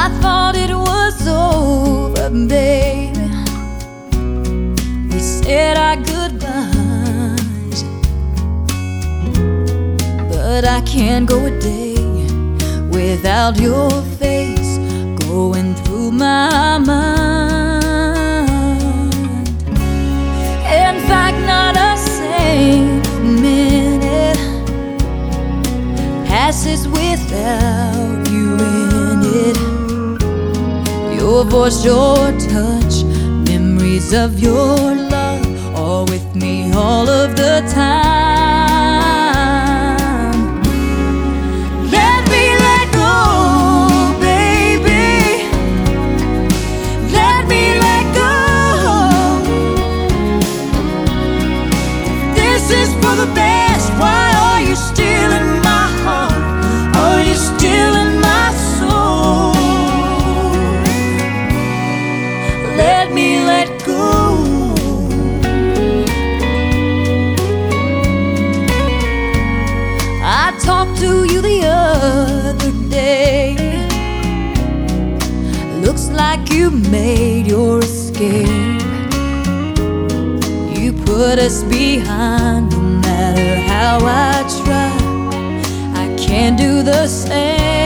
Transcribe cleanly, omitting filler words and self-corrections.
I thought it was over, baby. We said our goodbyes, but I can't go a day without your face going through my mind. In fact, not a single minute passes without you in it. Your voice, your touch, memories of your love, all with me all of the time. Let me let go, baby. Let me let go. This is for the best. Why are you still in my heart? Are you still in my soul? Let me let go. I talked to you the other day. Looks like you made your escape. You put us behind. No matter how I try, I can't do the same.